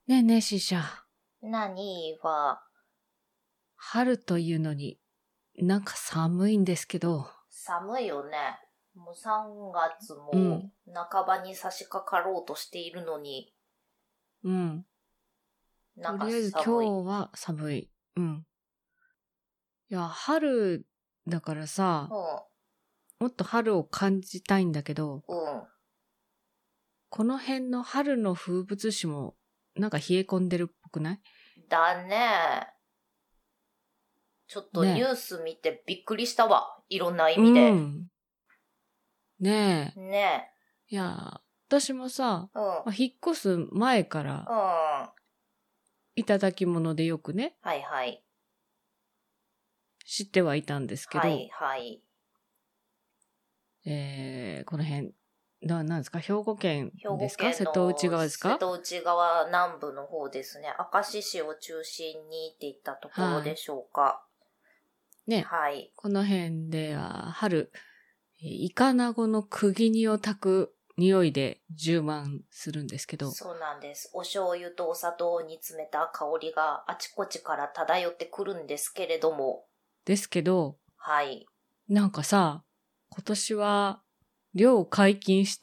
ねえねえ、シーシャ。 何は、 春というのに、なんか寒いんですけど。 寒いよね。もう3月うもん。 半ばに差し掛かろうとしているのに、 うん。 なんかとりあえず寒い。 今日は寒い。うん。いや、春だからさ、もっと春を感じたいんだけど、 うん。 この辺の春の風物詩も、なんか冷え込んでるっぽくない？ だね。ちょっとニュねース見てびっくりしたわ。いろんな意え。う味で。 ん。ねえ。 ねいや、私もさ、 え。うん。 引っ越す前かうん。 ら、 はいただき物でよくね、 はい。 知ってはいたんですけど、 はいはい。 この辺、なんですか、兵庫県兵庫ですか、 県瀬戸内の側ですか？ 瀬戸内側南部の方ですね。明石市を中心にっていったところでしょうか。 ね、 はい。 この辺では春、イカナゴの釘煮を炊く匂いで充満するんですけど。 そうなんです。お醤油とお砂糖を煮詰めた香りがあちこちから漂ってくるんですけれども。 ですけど、 はい。 なんかさ、今年は漁解禁して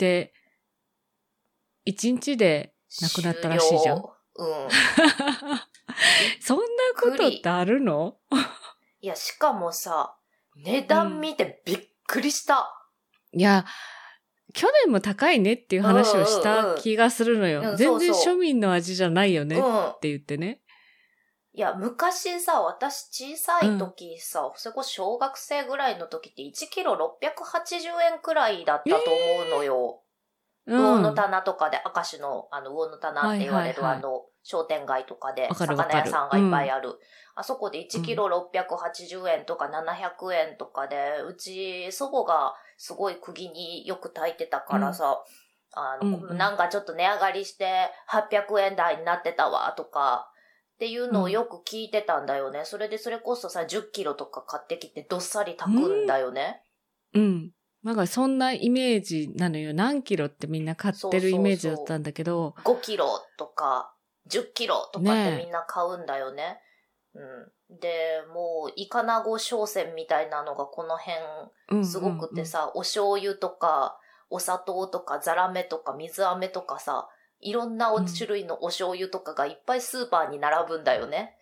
、1日で亡くなったらしいじゃん。 うん。 そんなことってあるの？ いや、しかもさ、値段見てびっくりした。 いや、去年も高いねっていう話をした気がするのよ。全然庶民の味じゃないよねって言ってね。 いや、昔さ、私小さい時さ、それこそ小学生ぐらいの時って1キロ680円くらいだったと思うのよ。魚の棚とかで、明石の魚の棚って言われる商店街とかで、魚屋さんがいっぱいある。あそこで1キロ680円とか700円とかで、うち祖母がすごい釘によく炊いてたからさ、なんかちょっと値上がりして800円台になってたわとか、っていうのをよく聞いてたんだよね。それでそれこそさ、10キロとか買ってきてどっさり炊くんだよね。 うん。なんかそんなイメージなのよ。何キロってみんな買ってるイメージだったんだけど。 5キロとか、10キロとかってみんな買うんだよね。うん。で、もう、イカナゴ商戦みたいなのがこの辺、すごくてさ、お醤油とか、お砂糖とか、ザラメとか、水飴とかさ、いろんな種類のお醤油とかがいっぱいスーパーに並ぶんだよね。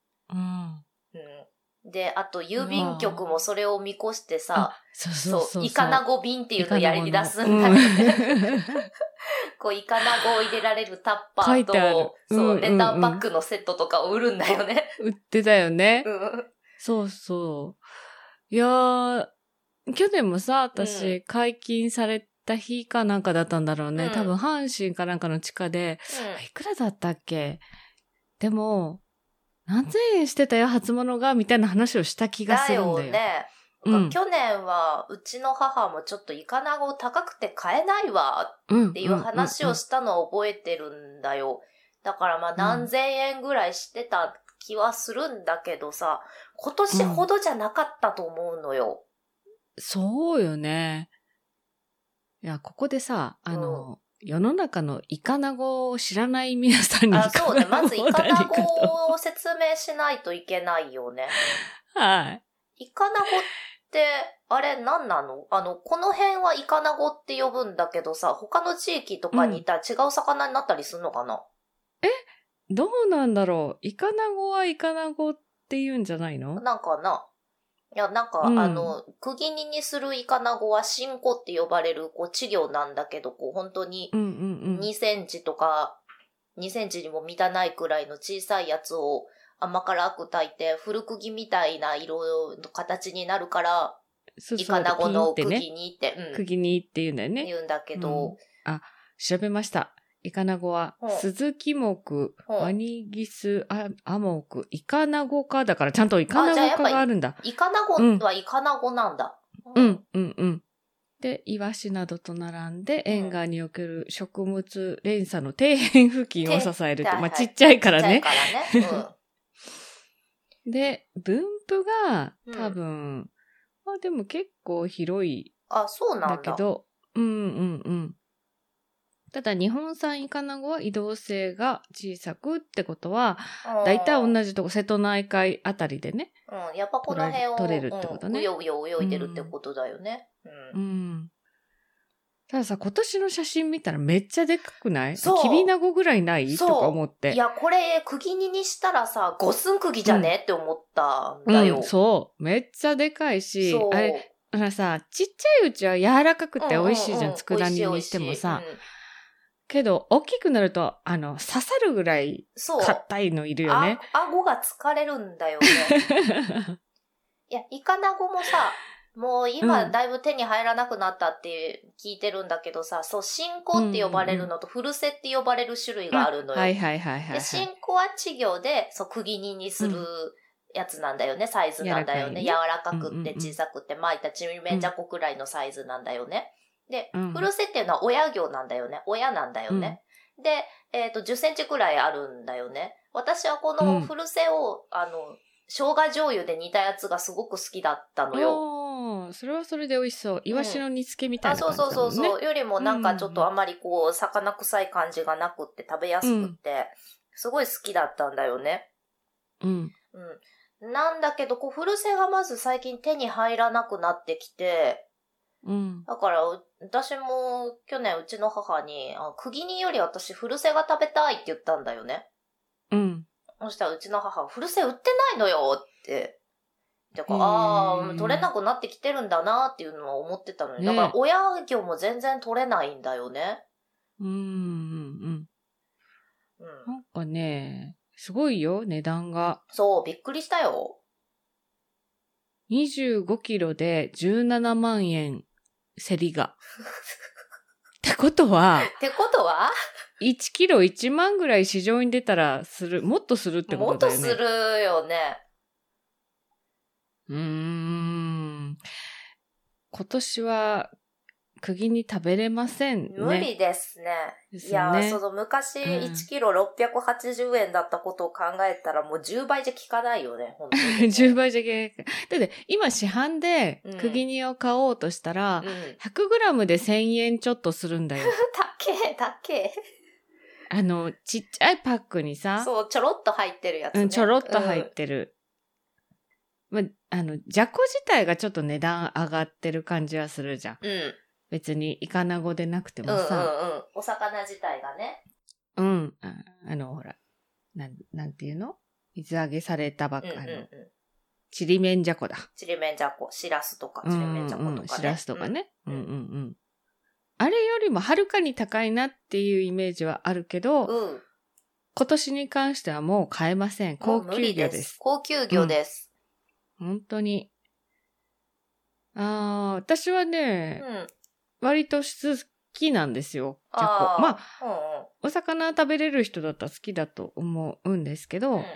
で、あと郵便局もそれを見越してさ、そう、イカナゴ便っていうのをやり出すんだよね。こう、イカナゴを入れられるタッパーと、そう、レターバッグのセットとかを売るんだよね。 売ってたよね。そうそう。いやー、去年もさ、私、解禁された日かなんかだったんだろうね。多分、阪神かなんかの地下で、いくらだったっけ？でも、何千円してたよ、初物が、みたいな話をした気がするんだよ。 だよね。去年は、うちの母もちょっとイカナゴ高くて買えないわ、っていう話をしたのを覚えてるんだよ。だからまあ何千円ぐらいしてた気はするんだけどさ、今年ほどじゃなかったと思うのよ。 そうよね。いや、ここでさ、世の中のイカナゴを知らない皆さんにそうね。まずイカナゴを説明しないといけないよね。 はい。 イカナゴって、あれ何なの？この辺はイカナゴって呼ぶんだけどさ、他の地域とかにいたら違う魚になったりするのかな？ どうなんだろう？イカナゴはイカナゴって言うんじゃないの？ なんかな。いや、なんか、釘煮にするイカナゴはシンコって呼ばれる、稚魚なんだけど、本当に、2センチとか、2センチにも満たないくらいの小さいやつを甘辛く炊いて、古釘みたいな色の形になるから、イカナゴの釘煮って、 釘煮って言うんだよね。 言うんだけど、 調べました。イカナゴは、スズキ目、ワニギスアモク、イカナゴ科だからちゃんとイカナゴ科があるんだ。 イカナゴはイカナゴなんだ。 で、イワシなどと並んで、沿岸における食物連鎖の底辺付近を支えるって。まあ、ちっちゃいからね。で、分布が多分、まあでも結構広い。 そうなんだ。 だけど、 ただ日本産イカナゴは移動性が小さくってことは、だいたい同じとこ、瀬戸内海あたりでね。 うん、やっぱこの辺を取れるってことね。 うようよ泳いでるってことだよね。 うん。たださ、今年の写真見たらめっちゃでかくない？ そう。 キビナゴぐらいないとか思って。 いや、これ、釘煮にしたらさ、五寸釘じゃね、って思ったんだよ。 そう。めっちゃでかいし、あれ、さ、ちっちゃいうちは柔らかくて美味しいじゃん、佃煮にしてもさ。けど、大きくなると、刺さるぐらい、硬いのいるよね。 顎が疲れるんだよね。いや、イカナゴもさ、もう今だいぶ手に入らなくなったって聞いてるんだけどさ、そう、新子って呼ばれるのと古瀬って呼ばれる種類があるのよ。 はいはいはいはい。 で、新子は稚魚で、そう、釘煮にするやつなんだよね、サイズなんだよね。柔らかくって小さくって巻いたちりめんじゃこくらいのサイズなんだよね。で、古瀬っていうのは親魚なんだよね。親なんだよね。で、10センチくらいあるんだよね。私はこの古瀬を、生姜醤油で煮たやつがすごく好きだったのよ。 それはそれで美味しそう。イワシの煮付けみたいな感じだもんね。 そう。よりもなんかちょっとあんまりこう、魚臭い感じがなくって食べやすくって、すごい好きだったんだよね。なんだけど、こう、古瀬がまず最近手に入らなくなってきて、だから、私も去年うちの母に、釘煮より私古瀬が食べたいって言ったんだよね。そしたらうちの母は、古瀬売ってないのよって。だから、取れなくなってきてるんだなっていうのは思ってたのに。だから、親魚も全然取れないんだよね。 なんかね、すごいよ、値段が。 そう、びっくりしたよ。 25キロで17万円、競りが。ってことは ?1 キロ1万ぐらい市場に出たらもっとするってことだよね。 もっとするよね。 今年は釘に食べれませんね。 無理ですね。いや、昔1キロ680円だったことを考えたらもう10倍じゃ効かないよね、本当に、ね。 10倍じゃ効かない。だって今市販で釘煮を買おうとしたら、100グラムで1000円ちょっとするんだよ。 たけ。 ちっちゃいパックにさ。 そう、ちょろっと入ってるやつね。 ちょろっと入ってる。じゃこ自体がちょっと値段上がってる感じはするじゃん。別にイカナゴでなくてもさ。 お魚自体がね。 ほら、なんていうの？水揚げされたばっかちりめんじゃこだ。 ちりめんじゃこ、しらすとか、ちりめんじゃことかね。 しらすとかね。あれよりもはるかに高いなっていうイメージはあるけど、今年に関してはもう買えません。高級魚です。 高級魚です。 本当に。私はね、割と好きなんですよ。じゃこ。まあ、お魚食べれる人だったら好きだと思うんですけど、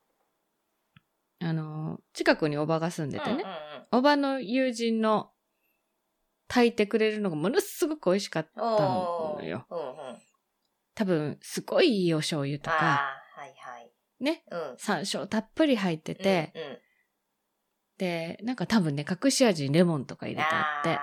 近くにおばが住んでてね、おばの友人の炊いてくれるのがものすごく美味しかったのよ。多分、すごいいいお醤油とか、ね、山椒たっぷり入ってて、で、なんか多分ね、隠し味にレモンとか入れてあって、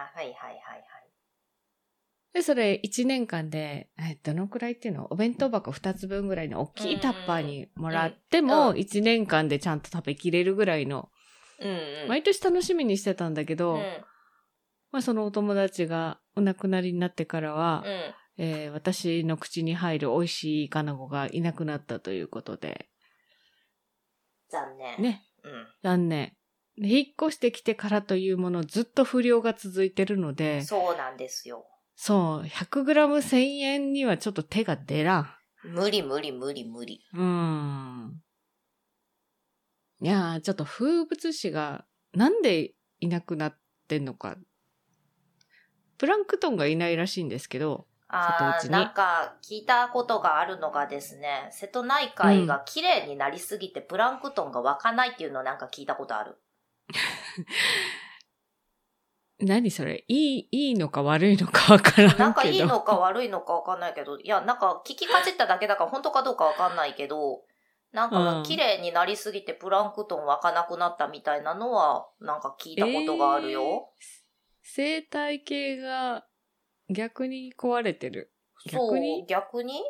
で、それ1年間で、どのくらいっていうの？お弁当箱2つ分ぐらいの大きいタッパーにもらっても、1年間でちゃんと食べきれるぐらいの、毎年楽しみにしてたんだけど、まあそのお友達がお亡くなりになってからは、私の口に入る美味しいイカナゴがいなくなったということで。 残念。 ね。残念。引っ越してきてからというものずっと不良が続いてるので。 そうなんですよ。 そう、100g1000 円にはちょっと手が出らん。 無理。いやー、ちょっと風物詩がなんでいなくなってんのか。プランクトンがいないらしいんですけど、 なんか聞いたことがあるのがですね、瀬戸内海が綺麗になりすぎてプランクトンが湧かないっていうのをなんか聞いたことある。 何それ？いいのか悪いのかわからんけど。 なんかいいのか悪いのかわかんないけど、いや、なんか聞きかじっただけだから本当かどうかわかんないけど、なんか綺麗になりすぎてプランクトン湧かなくなったみたいなのはなんか聞いたことがあるよ。 生態系が逆に壊れてる。 逆に逆に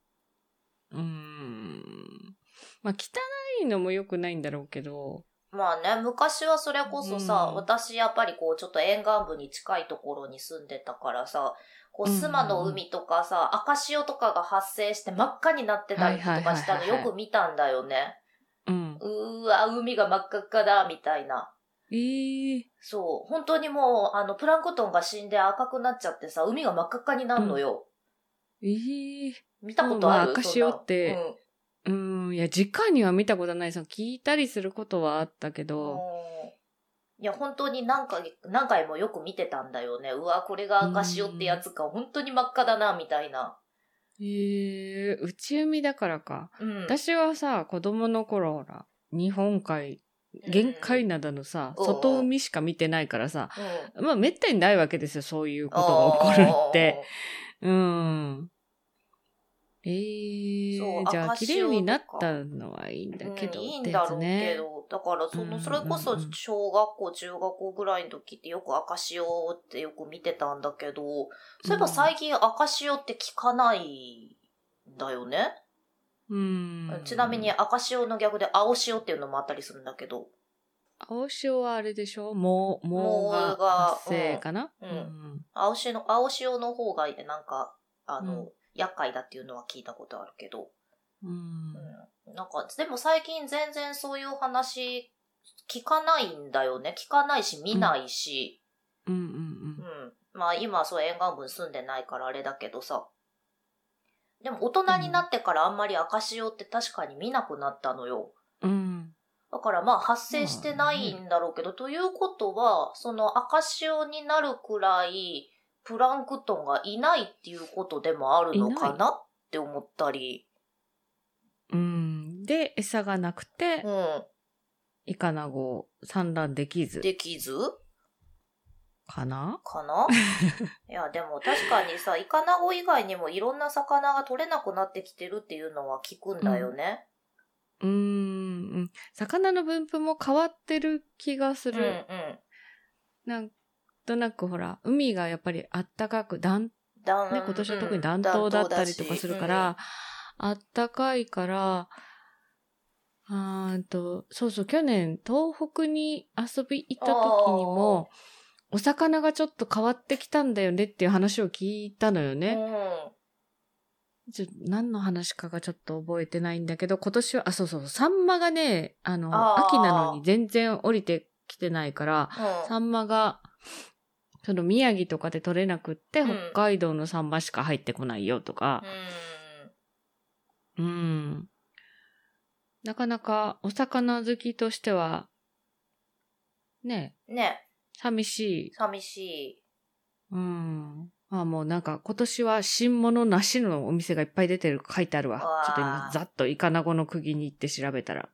まあ、汚いのも良くないんだろうけど。 まあね、昔はそれこそさ、私やっぱりこう、ちょっと沿岸部に近いところに住んでたからさ、こう、須磨の海とかさ、赤潮とかが発生して真っ赤になってたりとかしたのよく見たんだよね。うわ、海が真っ赤っかだ、みたいな。そう。本当にもう、プランクトンが死んで赤くなっちゃってさ、海が真っ赤っかになるのよ。見たことある？ 赤潮って、いや、直には見たことない。聞いたりすることはあったけど。 いや、本当に何回もよく見てたんだよね。うわ、これが赤潮ってやつか。本当に真っ赤だな、みたいな。 内海だからか。私はさ、子供の頃、ほら、日本海、玄界灘のさ、外海しか見てないからさ、まあ、めったにないわけですよ、そういうことが起こるって。じゃあ、綺麗になったのはいいんだけど、 いいんだろうけど、だからそれこそ小学校、中学校ぐらいの時ってよく赤潮ってよく見てたんだけど、そういえば最近赤潮って聞かないんだよね。ちなみに赤潮の逆で青潮っていうのもあったりするんだけど。 青潮はあれでしょ？藻が発生かな？ 青潮の方がなんか、厄介だっていうのは聞いたことあるけど。なんか、でも最近全然そういう話聞かないんだよね。聞かないし見ないし。まあ今そう沿岸部に住んでないからあれだけどさ。でも大人になってからあんまり赤潮って確かに見なくなったのよ。だからまあ発生してないんだろうけど、ということは、その赤潮になるくらい、プランクトンがいないっていうことでもあるのかなって思ったり。 で、餌がなくて、イカナゴ産卵できずかないや、でも確かにさ、イカナゴ以外にもいろんな魚が取れなくなってきてるっていうのは聞くんだよね。 魚の分布も変わってる気がする。なんとなくほら、海がやっぱりあったかく、今年は特に暖冬だったりとかするから、あったかいから、そうそう、去年東北に遊び行った時にも、お魚がちょっと変わってきたんだよねっていう話を聞いたのよね。何の話かがちょっと覚えてないんだけど、今年は、そう、サンマがね、秋なのに全然降りてきてないから、サンマが、その宮城とかで取れなくって、北海道のサンマしか入ってこないよとか、なかなかお魚好きとしては、寂しい。もうなんか今年は新物なしのお店がいっぱい出てる書いてあるわ。ちょっと今ざっとイカナゴの釘に行って調べたら。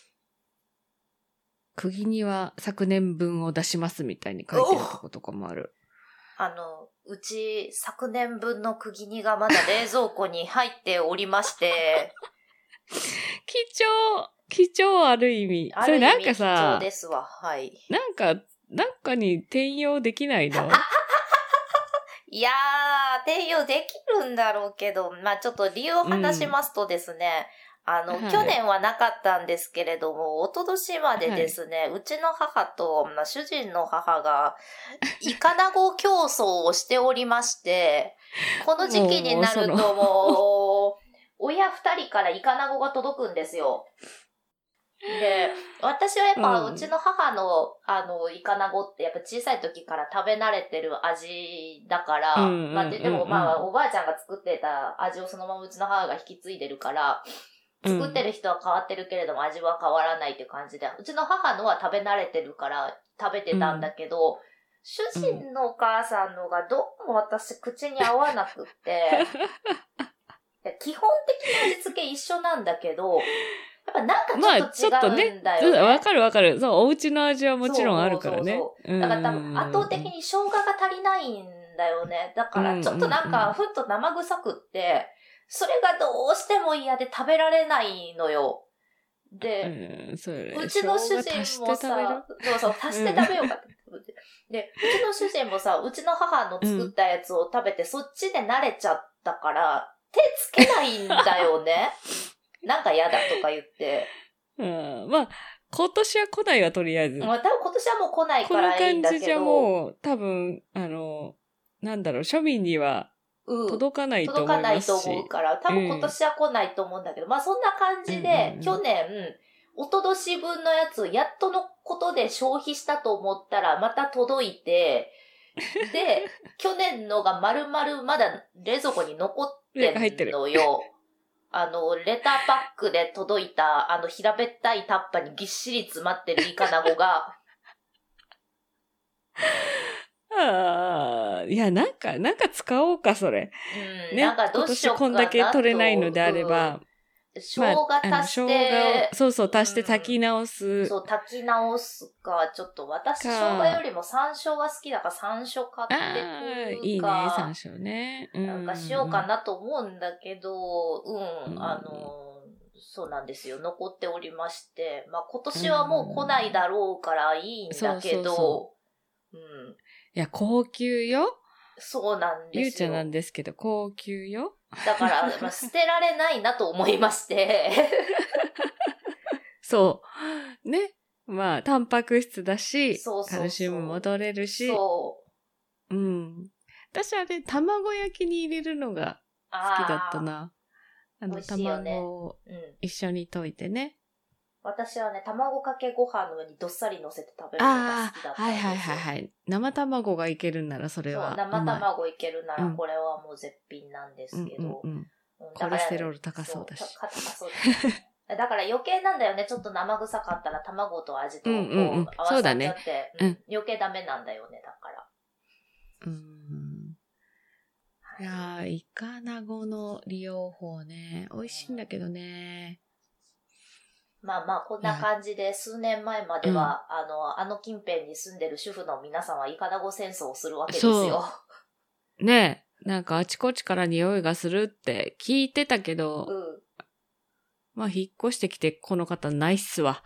釘には昨年分を出しますみたいに書いてるとことかもある。 うち昨年分の釘にがまだ冷蔵庫に入っておりまして。 貴重ある意味。それなんかさ、 貴重ですわ。はい。 なんかに転用できないの？ いやー、転用できるんだろうけど、まあちょっと理由を話しますとですね、去年はなかったんですけれども、一昨年までですね、うちの母と、主人の母が、イカナゴ競争をしておりまして、この時期になるともう、親二人からイカナゴが届くんですよ。で、私はやっぱ、うちの母の、イカナゴってやっぱ小さい時から食べ慣れてる味だから、でもまあ、おばあちゃんが作ってた味をそのままうちの母が引き継いでるから、作ってる人は変わってるけれども味は変わらないっていう感じで、うちの母のは食べ慣れてるから食べてたんだけど、主人のお母さんのがどうも私口に合わなくって、基本的な味付け一緒なんだけど、やっぱなんかちょっと違うんだよね。 わかる。そう、お家の味はもちろんあるからね。 だから多分圧倒的に生姜が足りないんだよね。だからちょっとなんかふっと生臭くって、それがどうしても嫌で食べられないのよ。で、うちの主人もさ、足して食べようかって。で、うちの主人もさ、うちの母の作ったやつを食べて、そっちで慣れちゃっったから、手つけないんだよね。なんか嫌だとか言って。 まあ、今年は来ないわ、とりあえず。 まあ、多分今年はもう来ないからいいんだけど。この感じじゃもう、多分、なんだろう、庶民には届かないと思いますし。 届かないと思うから、多分今年は来ないと思うんだけど、まあそんな感じで、去年、おととし分のやつをやっとのことで消費したと思ったら、また届いて、で、去年のが丸々まだ冷蔵庫に残ってんのよ。レターパックで届いた、平べったいタッパにぎっしり詰まってるイカナゴが。 いや、なんか使おうか、それ。 ね、なんかどうしようかなと。 今年こんだけ取れないのであれば。 生姜足して、 そうそう、足して炊き直す。 そう、炊き直すか、ちょっと私生姜よりも山椒が好きだから山椒買ってくるか。 いいね、山椒ね。 なんかしようかなと思うんだけど、そうなんですよ。残っておりまして。まあ今年はもう来ないだろうからいいんだけど、 いや、高級よ。 そうなんですよ。 ゆうちゃんなんですけど、高級よ。 だから、まあ、捨てられないなと思いまして。 そう。ね。まあ、タンパク質だし、カルシウムも取れるし。 そう。 私あれ、卵焼きに入れるのが好きだったな。卵を一緒に溶いてね。 私はね、卵かけご飯の上にどっさり乗せて食べるのが好きだったんですよ。 はい。生卵がいけるんならそれは。 そう、生卵いけるならこれはもう絶品なんですけど。 コレステロール高そうだし。 高そうですね。だから余計なんだよね。ちょっと生臭かったら卵と味と合わさっちゃって、余計ダメなんだよね、だから。 いやー、イカナゴの利用法ね。美味しいんだけどね。 まあまあ、こんな感じで、数年前までは、近辺に住んでる主婦の皆さんはイカナゴ戦争をするわけですよ。 ねえ、なんかあちこちから匂いがするって聞いてたけど、まあ引っ越してきてこの方ないっすわ。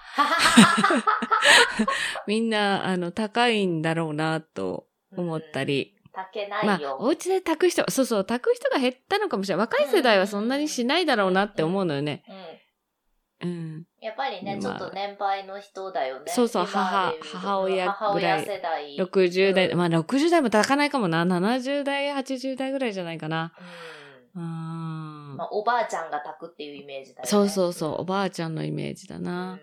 みんな、高いんだろうなと思ったり。 炊けないよ。 お家で炊く人、炊く人が減ったのかもしれない。若い世代はそんなにしないだろうなって思うのよね。 やっぱりね、ちょっと年配の人だよね。 そう、母親ぐらい。 世代。 60代、まあ60代も炊かないかもな。70代、80代ぐらいじゃないかな。 まあ、おばあちゃんが炊くっていうイメージだよね。 そう、おばあちゃんのイメージだな。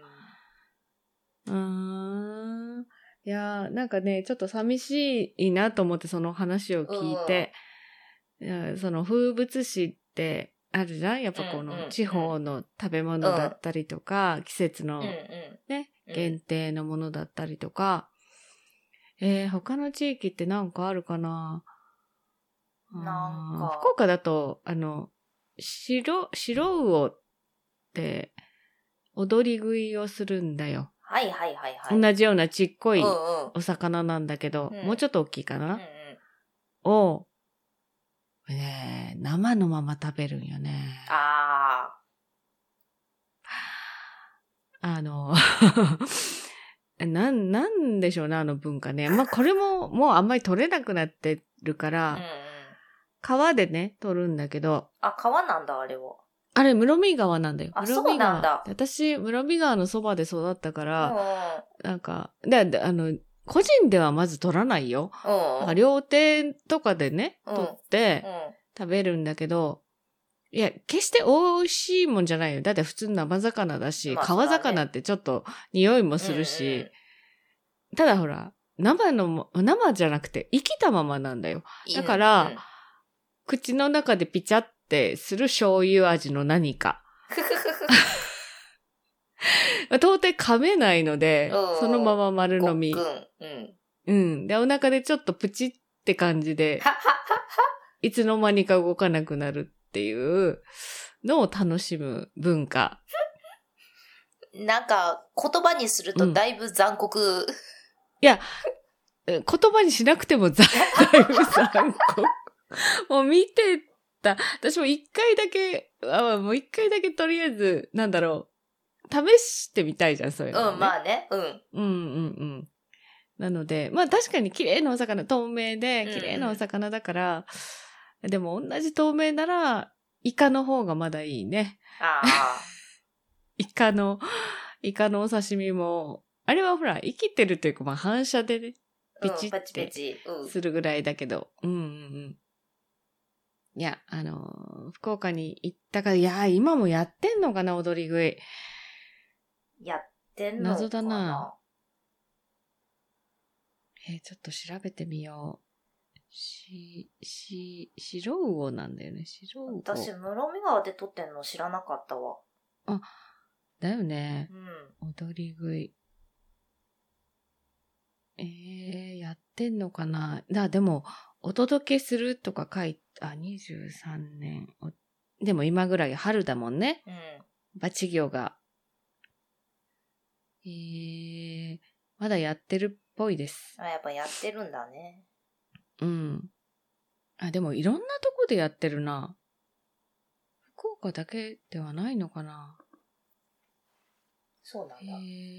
いやー、なんかね、ちょっと寂しいなと思ってその話を聞いて、その風物詩ってあるじゃん？やっぱこの地方の食べ物だったりとか、季節のね、限定のものだったりとか、他の地域ってなんかあるかな？ なんか。 福岡だと、白魚って踊り食いをするんだよ。 はい。 同じようなちっこいお魚なんだけど、もうちょっと大きいかな、を、生のまま食べるんよね。なんでしょうね、あの文化ね。まあ、これももうあんまり取れなくなってるから、川でね、取るんだけど。 川なんだ、あれは。 あれ、室見川なんだよ。室見川。 私、室見川のそばで育ったから、なんか、個人ではまず取らないよ。料亭とかでね、取って、食べるんだけど、いや、決して美味しいもんじゃないよ。だって普通生魚だし、川魚ってちょっと匂いもするし、ただほら、生じゃなくて生きたままなんだよ。だから、口の中でピチャってする醤油味の何か。到底噛めないので、そのまま丸飲み。で、お腹でちょっとプチって感じで、いつの間にか動かなくなるっていうのを楽しむ文化。 なんか、言葉にするとだいぶ残酷。 いや、言葉にしなくてもだいぶ残酷。もう見てた。私も一回だけとりあえず、なんだろう。試してみたいじゃん、そういうの、ね。 まあね。 なので、まあ確かに綺麗なお魚、透明で綺麗なお魚だから、 でも同じ透明なら、イカの方がまだいいね。 ああ。 イカのお刺身も、あれはほら、生きてるというか、まあ反射でね、ピチってするぐらいだけど、いや、福岡に行ったから、いや、今もやってんのかな、踊り食い。 やってんのかな。 謎だな。ちょっと調べてみよう。白魚なんだよね、白魚。 私、室見川で撮ってんの知らなかったわ。 あ、だよね。踊り食い。やってんのかな。でも、お届けするとか書いて、23年。でも今ぐらい春だもんね。バチ業が。まだやってるっぽいです。 やっぱやってるんだね。 でもいろんなとこでやってるな。福岡だけではないのかな。 そうなんだ。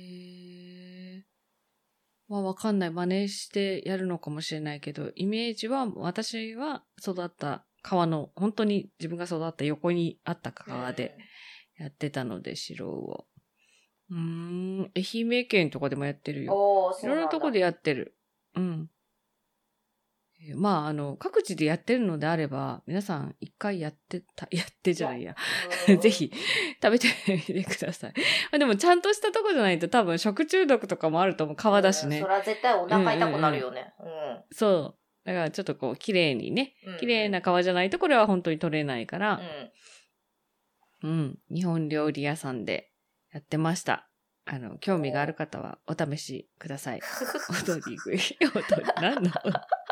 わかんない。真似してやるのかもしれないけど、イメージは私は育った川の、本当に自分が育った横にあった川でやってたので、白魚。愛媛県とかでもやってるよ。いろんなとこでやってる。まあ、各地でやってるのであれば、皆さん一回やってじゃないや。ぜひ、食べてみてください。でも、ちゃんとしたとこじゃないと多分食中毒とかもあると思う。川だしね。 それは絶対お腹痛くなるよね。 そう。だからちょっとこう、綺麗にね、綺麗な川じゃないとこれは本当に取れないから、日本料理屋さんでやってました。興味がある方はお試しください。踊り食い。何の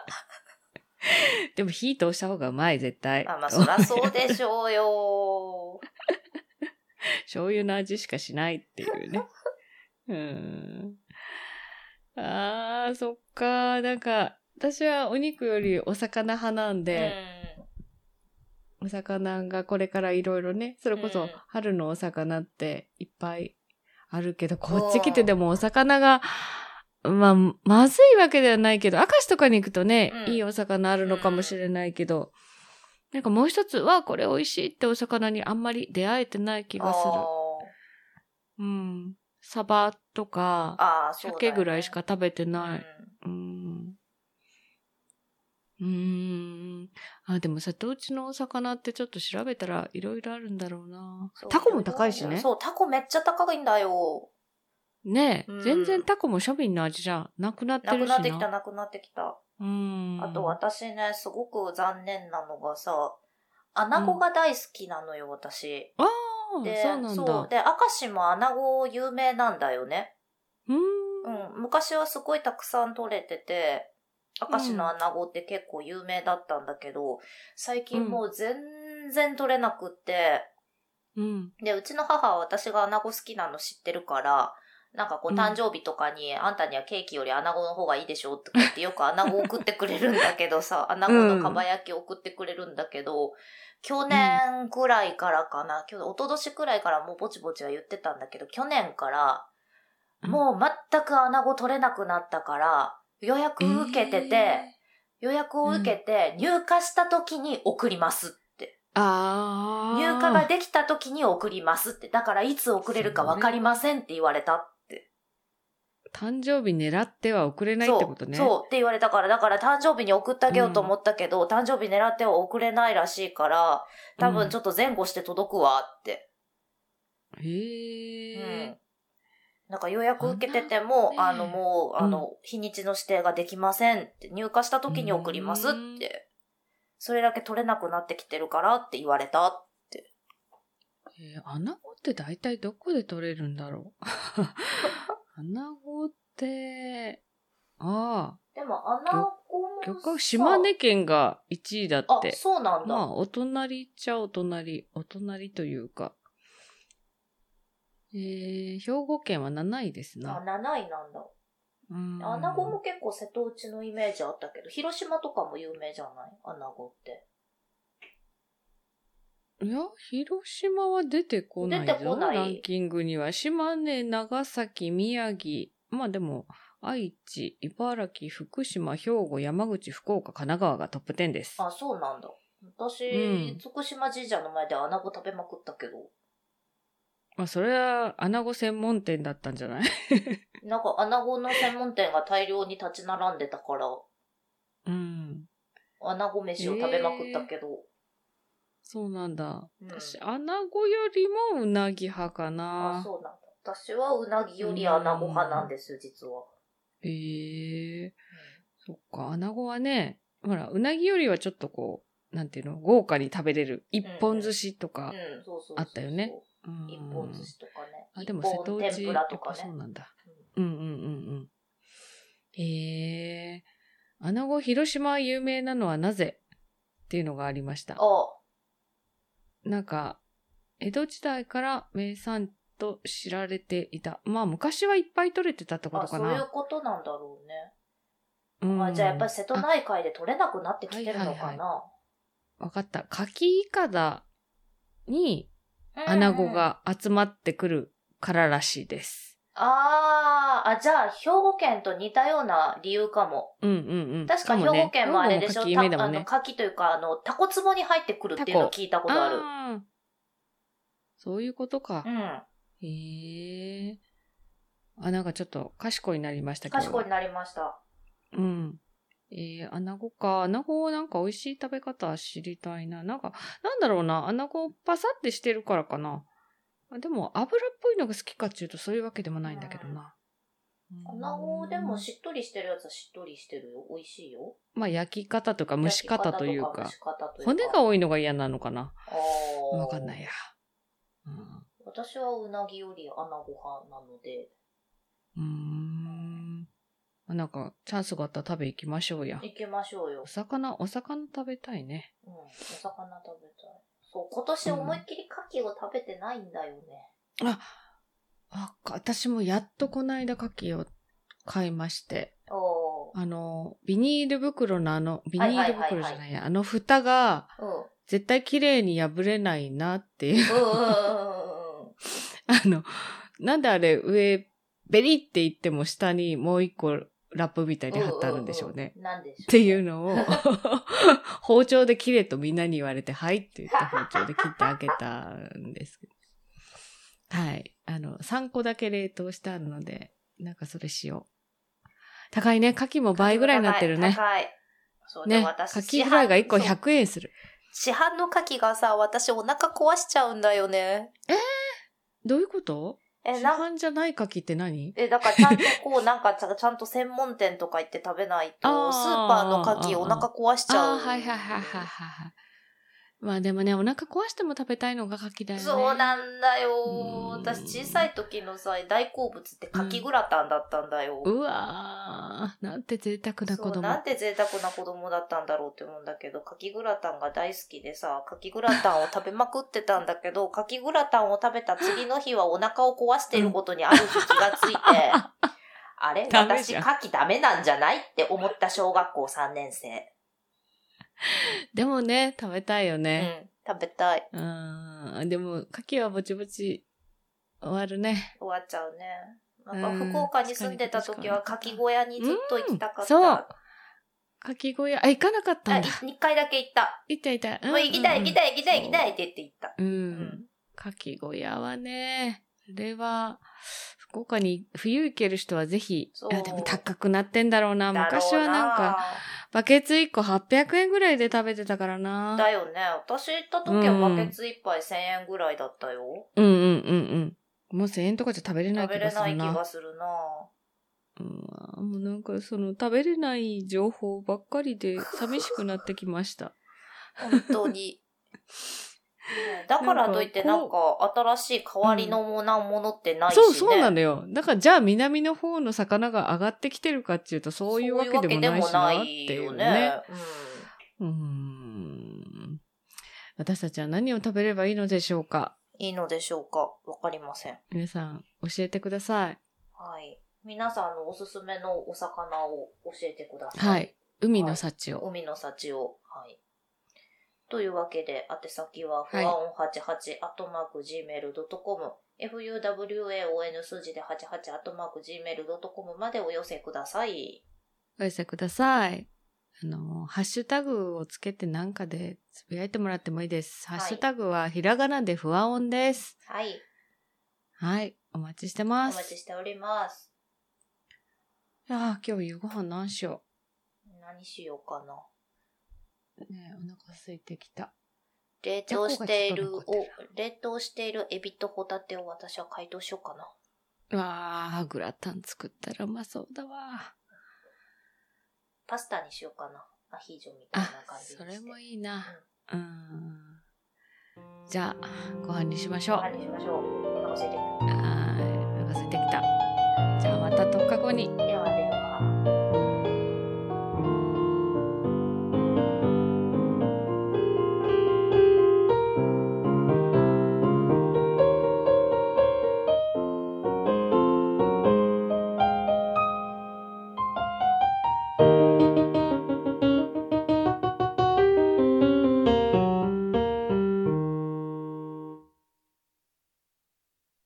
でも火通した方がうまい、絶対。 まあそらそうでしょうよ。 醤油の味しかしないっていうね。そっか。なんか、私はお肉よりお魚派なんで、お魚がこれからいろいろね、それこそ春のお魚っていっぱいあるけど、こっち来てでもお魚が、まずいわけではないけど、明石とかに行くとね、いいお魚あるのかもしれないけど、なんかもう一つはこれ美味しいってお魚にあんまり出会えてない気がする。サバとか、鮭ぐらいしか食べてない。でも瀬戸内のお魚ってちょっと調べたらいろいろあるんだろうな。タコも高いしね。 そう、タコめっちゃ高いんだよ。 ねえ、全然タコも庶民の味じゃなくなってるしな。 なくなってきた。あと私ね、すごく残念なのがさ、アナゴが大好きなのよ、私。 で、そうなんだ。 で、明石もアナゴ有名なんだよね。昔はすごいたくさん取れてて、明石のアナゴって結構有名だったんだけど、最近もう全然取れなくって、で、うちの母は私がアナゴ好きなの知ってるから、なんかこう誕生日とかに、あんたにはケーキよりアナゴの方がいいでしょって言ってよくアナゴ送ってくれるんだけどさ、アナゴのかば焼き送ってくれるんだけど、去年くらいからかな、一昨年くらいからもうぼちぼちは言ってたんだけど、去年からもう全くアナゴ取れなくなったから、予約受けてて、予約を受けて入荷した時に送りますって。入荷ができた時に送りますって。だからいつ送れるか分かりませんって言われたって。 誕生日狙っては送れないってことね。 そうって言われたから、だから誕生日に送ってあげようと思ったけど、誕生日狙っては送れないらしいから、多分ちょっと前後して届くわって。なんか予約受けてても、日にちの指定ができませんって、入荷した時に送りますって、それだけ取れなくなってきてるからって言われたって。 アナゴって大体どこで取れるんだろう。アナゴって、 でもアナゴもさ、 島根県が1位だって。 そうなんだ。 まあ、お隣っちゃお隣というか。兵庫県は7位ですな。 7位なんだ。アナゴも結構瀬戸内のイメージあったけど、広島とかも有名じゃないアナゴって。 いや、広島は出てこないぞ。ランキングには。島根、長崎、宮城。まあでも、愛知、茨城、福島、兵庫、山口、福岡、神奈川がトップ10です。 そうなんだ。 私、徳島神社の前でアナゴ食べまくったけど。 まあ、それは、アナゴ専門店だったんじゃない？ なんか、アナゴの専門店が大量に立ち並んでたから、アナゴ飯を食べまくったけど。 そうなんだ。私、アナゴよりもうなぎ派かな。 あ、そうなんだ。私はうなぎよりアナゴ派なんですよ、実は。 そっか、アナゴはね、ほら、うなぎよりはちょっとこう、なんていうの、豪華に食べれる一本寿司とかあったよね。 一本寿司とかね。 あ、でも瀬戸内天ぷらとかね。 そうなんだ。アナゴ広島有名なのはなぜっていうのがありました。なんか、江戸時代から名産と知られていた。まあ昔はいっぱい取れてたってことかな。 そういうことなんだろうね。じゃあやっぱり瀬戸内海で取れなくなってきてるのかな。 わかった。牡蠣いかだにアナゴが集まってくるかららしいです。 じゃあ兵庫県と似たような理由かも。確か兵庫県もあれでしょ、牡蠣というか、タコ壺に入ってくるっていうのを聞いたことある。 そういうことか。なんかちょっと賢いになりましたけど。 賢いになりました。 アナゴか。アナゴなんか美味しい食べ方知りたいな。なんか、なんだろうな。アナゴパサってしてるからかな。でも油っぽいのが好きかっていうとそういうわけでもないんだけどな。 アナゴでもしっとりしてるやつはしっとりしてるよ。美味しいよ。 まあ焼き方とか蒸し方というか。骨が多いのが嫌なのかな。わかんないや。 私はうなぎよりアナゴ派なので。 なんかチャンスがあったら食べ行きましょうや。 行きましょうよ。 お魚食べたいね。 お魚食べたい。そう、今年思いっきり牡蠣を食べてないんだよね。 私もやっとこの間牡蠣を買いまして。ビニール袋のビニール袋じゃないや、蓋が、絶対綺麗に破れないなっていう。なんであれ上、ベリって言っても下にもう一個ラップみたいに貼ってあるんでしょうね。 なんでしょう。 っていうのを、包丁で切れとみんなに言われて、はいって言って包丁で切ってあげたんですけど。はい。3個だけ冷凍してあるので、なんかそれしよう。高いね。牡蠣も倍ぐらいになってるね。 高い。 そうね。牡蠣フライが1個100円する。 市販の牡蠣がさ、私お腹壊しちゃうんだよね。 どういうこと？市販じゃない牡蠣って何？ だからちゃんとなんかちゃんと専門店とか行って食べないと、スーパーの牡蠣お腹壊しちゃう。 はい。まあでもね、お腹壊しても食べたいのが牡蠣だよね。 そうなんだよ。私小さい時のさ、大好物って牡蠣グラタンだったんだよ。 うわー、なんて贅沢な子供。 なんて贅沢な子供だったんだろうって思うんだけど、牡蠣グラタンが大好きでさ、牡蠣グラタンを食べまくってたんだけど、牡蠣グラタンを食べた次の日はお腹を壊していることにある日気がついて、あれ私牡蠣ダメなんじゃないって思った小学校3年生。 でもね、食べたいよね。 食べたい。 でも、牡蠣はぼちぼち終わるね。 終わっちゃうね。なんか福岡に住んでた時は牡蠣小屋にずっと行きたかった。 そう。牡蠣小屋、行かなかったんだ。 2回だけ行った。 行った。 もう行きたいって言って行った。 牡蠣小屋はね、あれは、福岡に冬行ける人はぜひ、でも高くなってんだろうな。昔はなんか、バケツ1個800円ぐらいで食べてたからな。 だよね。私行った時はバケツ1杯1000円ぐらいだったよ。 もう1000円とかじゃ食べれない気がするな。 食べれない気がするな。 もうなんか食べれない情報ばっかりで寂しくなってきました。 本当に。だからといってなんか新しい代わりのものってないしね。 そうなんだよ。だからじゃあ南の方の魚が上がってきてるかっていうとそういうわけでもないしなっていうね。私たちは何を食べればいいのでしょうか？ わかりません。 皆さん教えてください。 はい。皆さんのおすすめのお魚を教えてください。 はい。海の幸を。 海の幸を。はい。というわけで、宛先は、fuaon88@gmail.com、fuwaon 数字で88@gmail.com までお寄せください。 お寄せください。 ハッシュタグをつけてなんかでつぶやいてもらってもいいです。 はいハッシュタグはひらがなで不安音です。 はい。 はい。お待ちしておます。 待ちしております。 いやー、今日夕ご飯何しよ何しようかな。 う。ねえ、お腹空いてきた。 冷凍しているじゃこがちょっと残ってる冷凍しているエビとホタテを私は解凍しようかな。 うわー、グラタン作ったらうまそうだわ。 パスタにしようかな。アヒージョみたいな感じにして。 それもいいな。じゃあ、ご飯にしましょう。 ご飯にしましょう。お腹空いてきた。 お腹空いてきた。じゃあまた10日後に。 ではね。